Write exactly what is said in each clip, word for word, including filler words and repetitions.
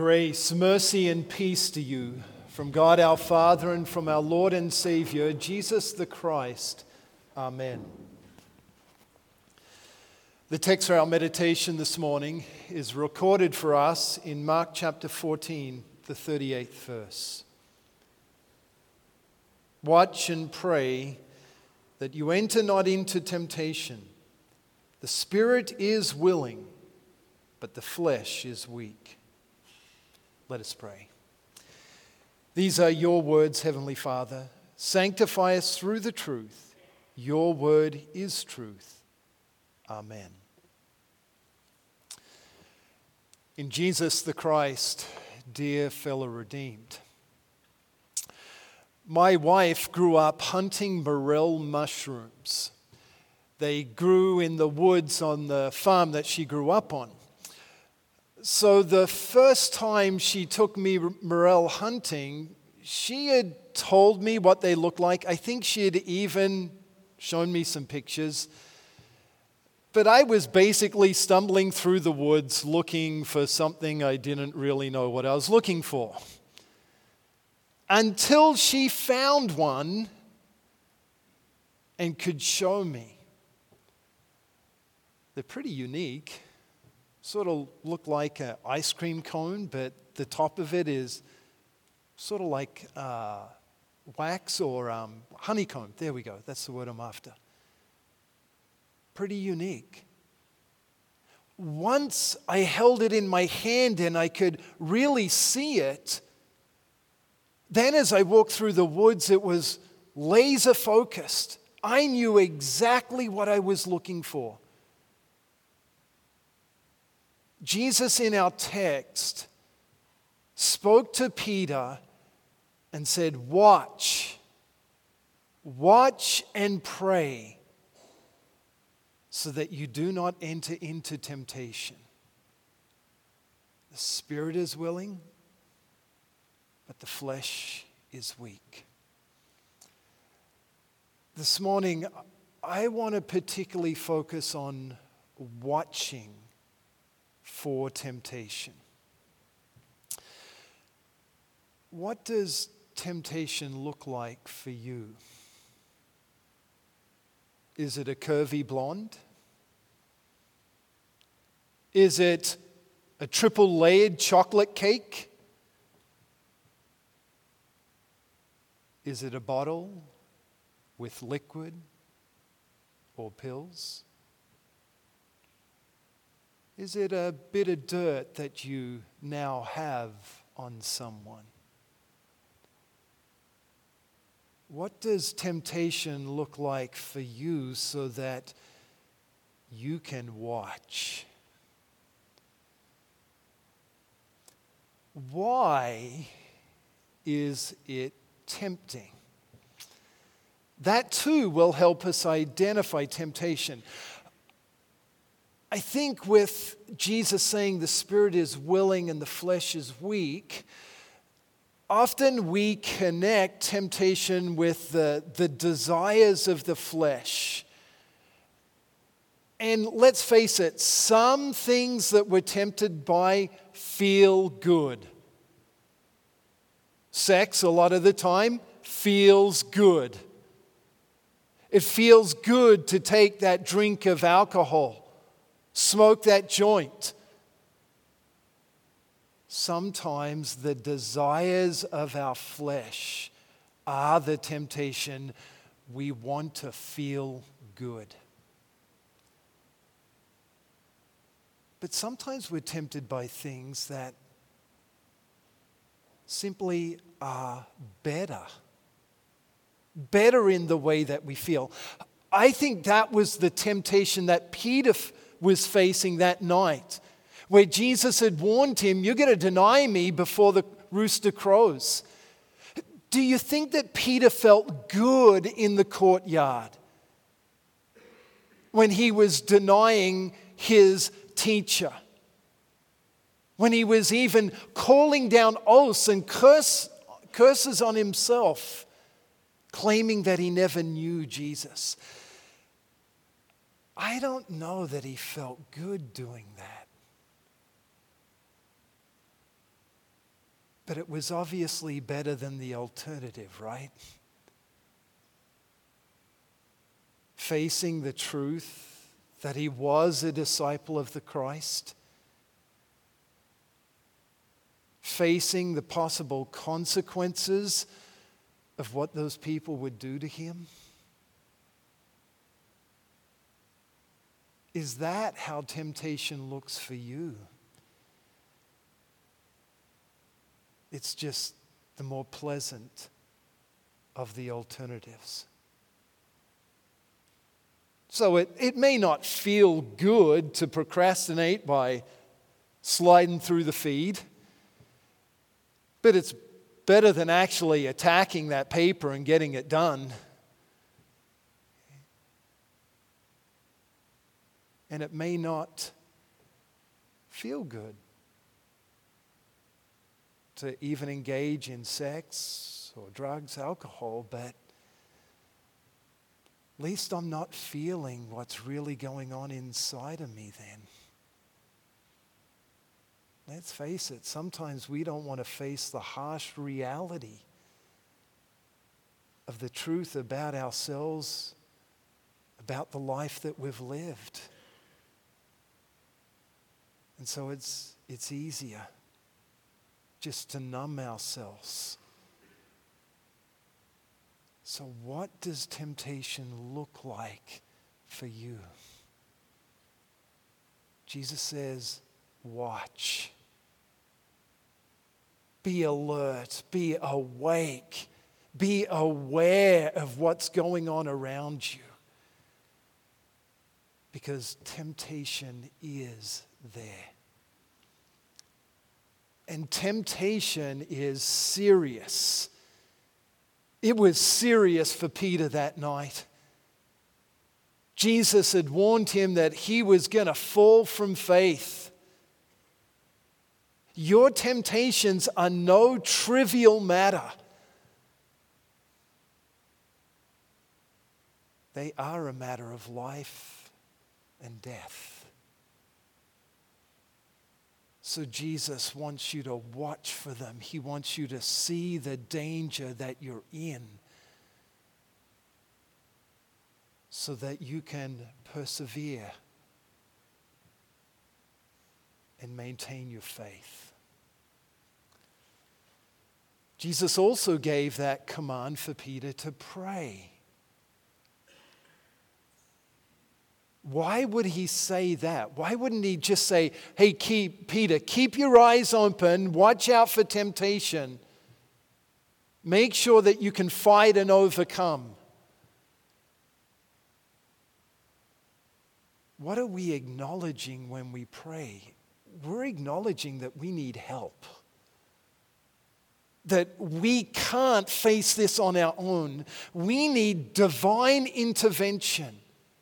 Grace, mercy, and peace to you from God our Father and from our Lord and Savior, Jesus the Christ. Amen. The text for our meditation this morning is recorded for us in Mark chapter fourteen, the thirty-eighth verse. Watch and pray that you enter not into temptation. The spirit is willing, but the flesh is weak. Let us pray. These are your words, Heavenly Father. Sanctify us through the truth. Your word is truth. Amen. In Jesus the Christ, dear fellow redeemed, my wife grew up hunting morel mushrooms. They grew in the woods on the farm that she grew up on. So the first time she took me morel hunting, she had told me what they looked like. I think she had even shown me some pictures. But I was basically stumbling through the woods looking for something I didn't really know what I was looking for. Until she found one and could show me. They're pretty unique. Sort of look like an ice cream cone, but the top of it is sort of like uh, wax or um, honeycomb. There we go. That's the word I'm after. Pretty unique. Once I held it in my hand and I could really see it, then as I walked through the woods, it was laser focused. I knew exactly what I was looking for. Jesus in our text spoke to Peter and said, watch, watch and pray so that you do not enter into temptation. The spirit is willing, but the flesh is weak. This morning, I want to particularly focus on watching for temptation. What does temptation look like for you? Is it a curvy blonde? Is it a triple layered chocolate cake? Is it a bottle with liquid or pills? Is it a bit of dirt that you now have on someone? What does temptation look like for you so that you can watch? Why is it tempting? That too will help us identify temptation. I think with Jesus saying the spirit is willing and the flesh is weak, often we connect temptation with the, the desires of the flesh. And let's face it, some things that we're tempted by feel good. Sex, a lot of the time, feels good. It feels good to take that drink of alcohol. Smoke that joint. Sometimes the desires of our flesh are the temptation. We want to feel good. But sometimes we're tempted by things that simply are better. Better in the way that we feel. I think that was the temptation that Peter was facing that night, where Jesus had warned him, you're going to deny me before the rooster crows. Do you think that Peter felt good in the courtyard when he was denying his teacher? When he was even calling down oaths and curse, curses on himself, claiming that he never knew Jesus? I don't know that he felt good doing that. But it was obviously better than the alternative, right? Facing the truth that he was a disciple of the Christ, facing the possible consequences of what those people would do to him. Is that how temptation looks for you? It's just the more pleasant of the alternatives. So it, it may not feel good to procrastinate by sliding through the feed, but it's better than actually attacking that paper and getting it done. And it may not feel good to even engage in sex or drugs, alcohol, but at least I'm not feeling what's really going on inside of me then. Let's face it, sometimes we don't want to face the harsh reality of the truth about ourselves, about the life that we've lived. And so it's it's easier just to numb ourselves. So what does temptation look like for you? Jesus says, watch. Be alert. Be awake. Be aware of what's going on around you. Because temptation is there. And temptation is serious. It was serious for Peter that night. Jesus had warned him that he was going to fall from faith. Your temptations are no trivial matter. They are a matter of life and death. So Jesus wants you to watch for them. He wants you to see the danger that you're in so that you can persevere and maintain your faith. Jesus also gave that command for Peter to pray. Why would he say that? Why wouldn't he just say, hey, keep, Peter, keep your eyes open, watch out for temptation. Make sure that you can fight and overcome. What are we acknowledging when we pray? We're acknowledging that we need help. That we can't face this on our own. We need divine intervention.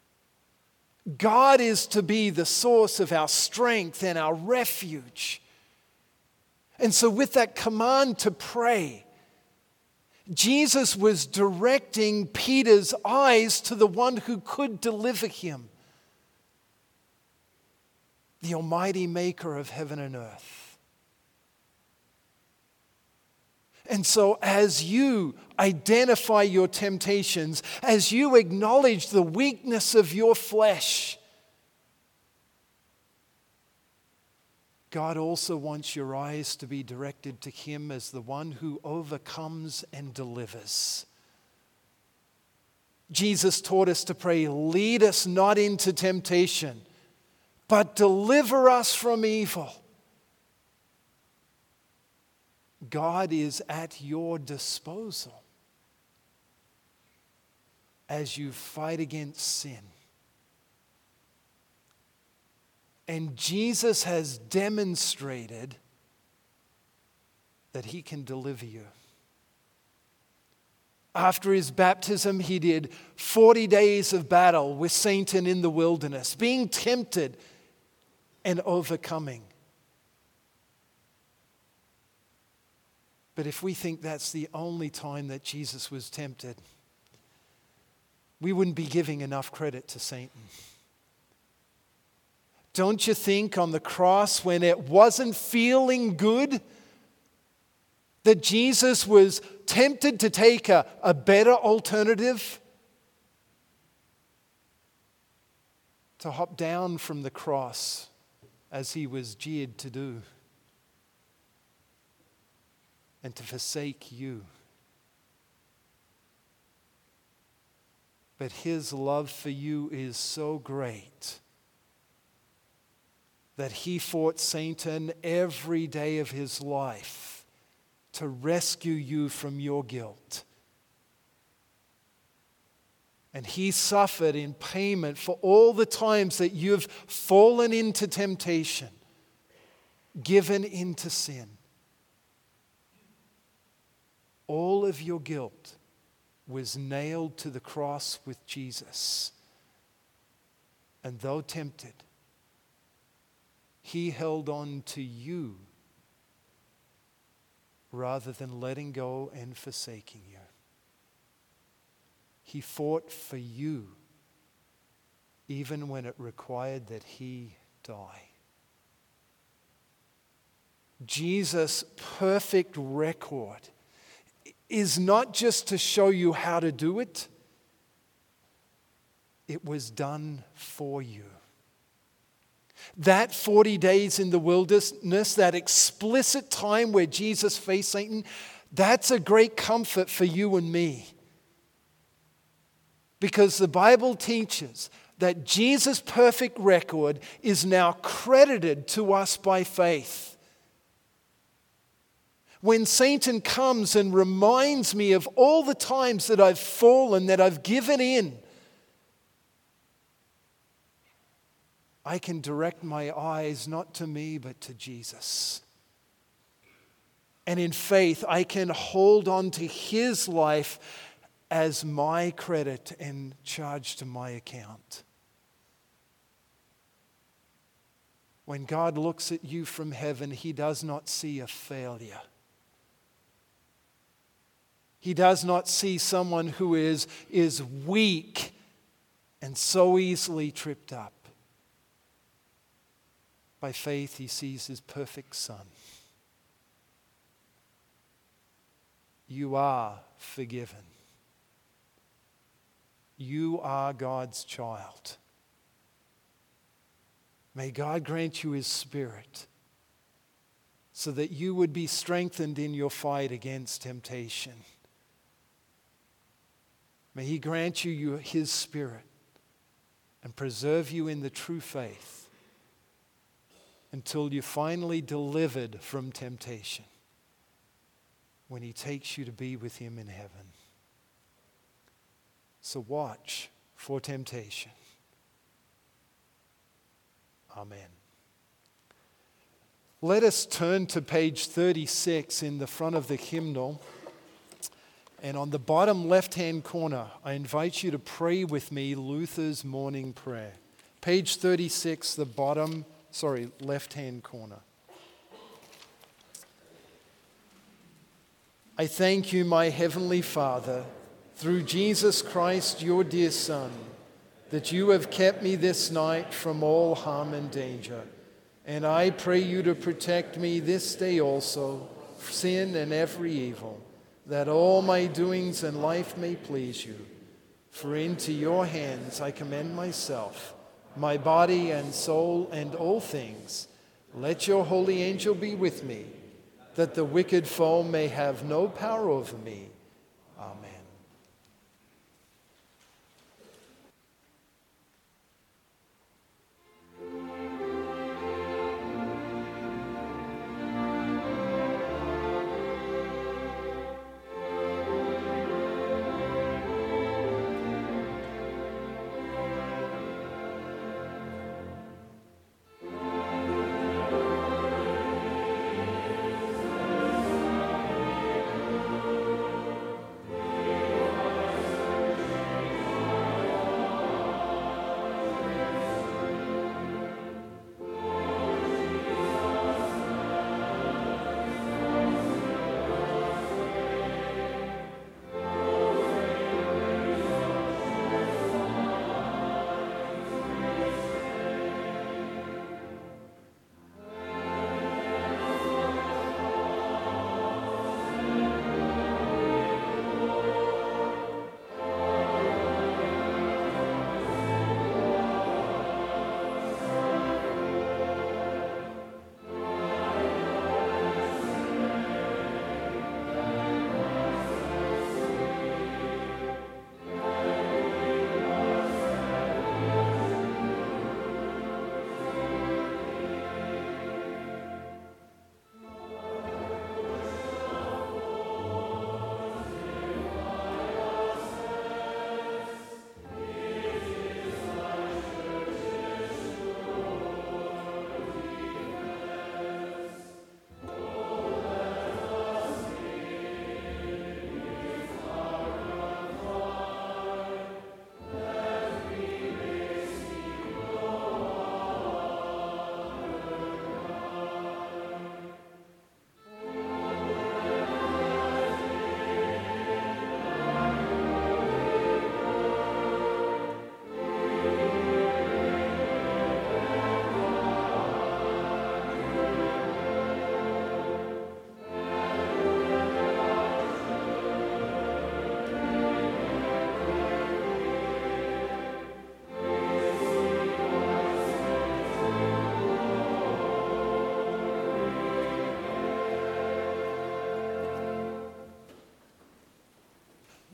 God is to be the source of our strength and our refuge. And so with that command to pray, Jesus was directing Peter's eyes to the one who could deliver him, the Almighty Maker of heaven and earth. And so as you identify your temptations, as you acknowledge the weakness of your flesh, God also wants your eyes to be directed to Him as the one who overcomes and delivers. Jesus taught us to pray, lead us not into temptation, but deliver us from evil. God is at your disposal as you fight against sin. And Jesus has demonstrated that He can deliver you. After His baptism, He did forty days of battle with Satan in the wilderness, being tempted and overcoming. But if we think that's the only time that Jesus was tempted, we wouldn't be giving enough credit to Satan. Don't you think on the cross when it wasn't feeling good, That Jesus was tempted to take a, a better alternative, to hop down from the cross as he was jeered to do, and to forsake you. But his love for you is so great that he fought Satan every day of his life to rescue you from your guilt. And he suffered in payment for all the times that you've fallen into temptation, given into sin. All of your guilt was nailed to the cross with Jesus. And though tempted, he held on to you rather than letting go and forsaking you. He fought for you even when it required that he die. Jesus' perfect record is not just to show you how to do it. It was done for you. That forty days in the wilderness, that explicit time where Jesus faced Satan, that's a great comfort for you and me. Because the Bible teaches that Jesus' perfect record is now credited to us by faith. When Satan comes and reminds me of all the times that I've fallen, that I've given in, I can direct my eyes not to me but to Jesus. And in faith, I can hold on to his life as my credit and charge to my account. When God looks at you from heaven, he does not see a failure. He does not see someone who is, is weak and so easily tripped up. By faith, he sees his perfect Son. You are forgiven. You are God's child. May God grant you his Spirit so that you would be strengthened in your fight against temptation. May he grant you his Spirit and preserve you in the true faith until you're finally delivered from temptation when he takes you to be with him in heaven. So watch for temptation. Amen. Let us turn to page thirty-six in the front of the hymnal. And on the bottom left-hand corner, I invite you to pray with me Luther's morning prayer. Page thirty-six, the bottom, sorry, left-hand corner. I thank you, my heavenly Father, through Jesus Christ, your dear Son, that you have kept me this night from all harm and danger. And I pray you to protect me this day also, sin and every evil, that all my doings in life may please you. For into your hands I commend myself, my body and soul and all things. Let your holy angel be with me, that the wicked foe may have no power over me. Amen.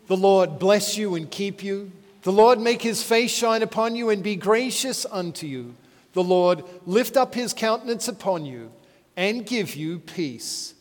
The Lord bless you and keep you. The Lord make his face shine upon you and be gracious unto you. The Lord lift up his countenance upon you and give you peace.